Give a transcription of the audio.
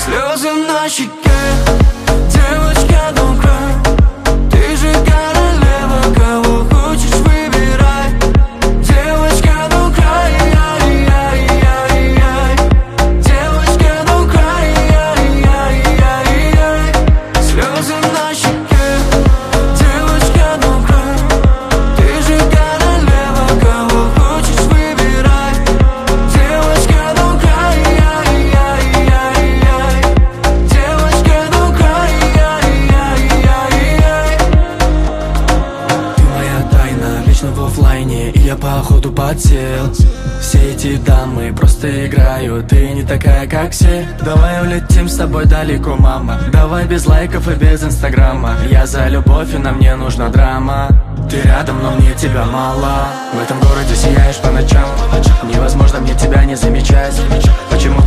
Слезы на щеке, девочка, don't cry. Ты же королева, кого хочешь выбирай. Девочка, don't cry, ай-яй-яй-яй. Девочка, don't cry, ай-яй-яй-яй. Слезы на щеке, девочка, don't cry. Ты же королева, кого хочешь выбирай. Девочка, don't cry, ай-яй-яй-яй. Девочка, don't cry, ай-яй-яй-яй. Ты моя тайна, вечно в оффлайне, и я походу подсел. Все эти дамы просто играют, ты не такая, как все. Давай улетим с тобой далеко, мама. Давай без лайков и без инстаграма. Я за любовь, и на мне нужна драма. Ты рядом, но мне тебя мало. В этом городе сияешь по ночам. Невозможно мне тебя не замечать. Почему